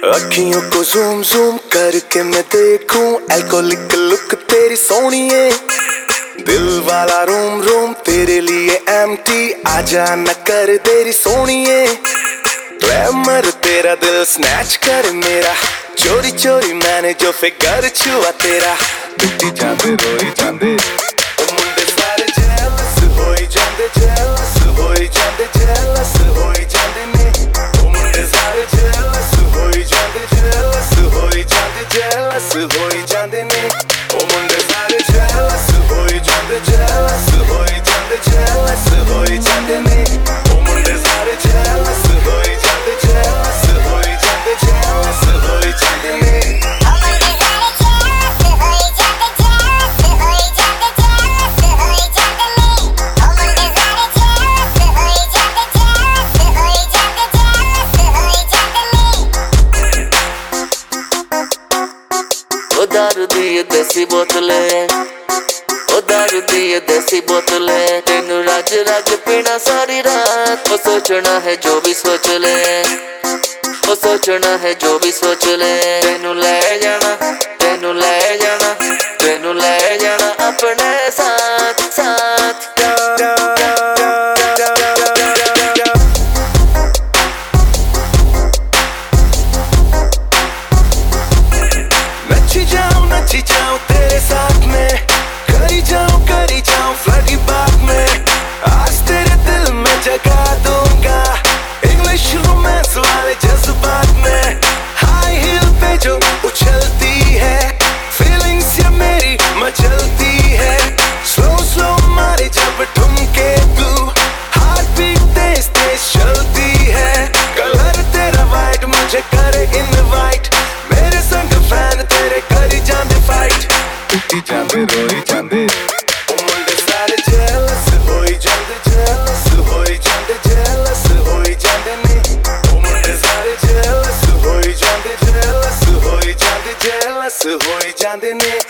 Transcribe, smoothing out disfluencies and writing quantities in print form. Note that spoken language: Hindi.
अखियों को जूम जूम करके मैं देखूं एल्कोहलिक लुक तेरी सोनिए। दिल वाला रूम रूम तेरे लिए एम्प्टी, आजा न कर देरी सोनिए। ग्लैमर तेरा दिल स्नैच कर मेरा, चोरी चोरी मैंने जो फिगर छुआ तेरा। टूटी जांदे रोई जांदे मुंडे सारे जेलस होई जांदे, जेलस होई जांदे, जेलस होई जांदे ने। मुंडे सारे जेलस होई जांदे, जेलस होई जांदे, जेलस होई जांदे ने। मुंडे सारे जेलस होई जांदे, जेलस होई जांदे, जेलस होई जांदे ने। मुंडे सारे जेलस होई जांदे, जेलस होई जांदे, जेलस होई जांदे ने। दारू दी देसी बोतले, ओ दारू दी देसी बोतले, तेनू रज रज पीना सारी रात। ओ सोचना है जो भी सोच ले, ओ सोचना है जो भी सोच ले। तेनू ले जाना, तेनू ले जाना, तेनू ले जाना अपने साथ साथ। नची जाऊं तेरे साथ में, करी जाऊं फ्लडी बात में। आज तेरे दिल में जगा दूंगा इंग्लिश रोमांस वाले जज्बात में। हाई हील पे जो उछलती है, फीलिंग्स ये मेरी मचलती है। स्लो स्लो मारे जब ठुमके तू, हार्ट बीट तेज तेज चलती है। कलर तेरा वाइट मुझे करे इनवाइट, मेरे संग फैन तेरे करी जांदे फाइट। टूटी जांदे रोई जांदे मुंडे सारे जेलस होई जांदे, जेलस होई जांदे, जेलस होई जांदे ने। मुंडे सारे जेलस होई जांदे, जेलस होई जांदे, जेलस होई जांदे ने।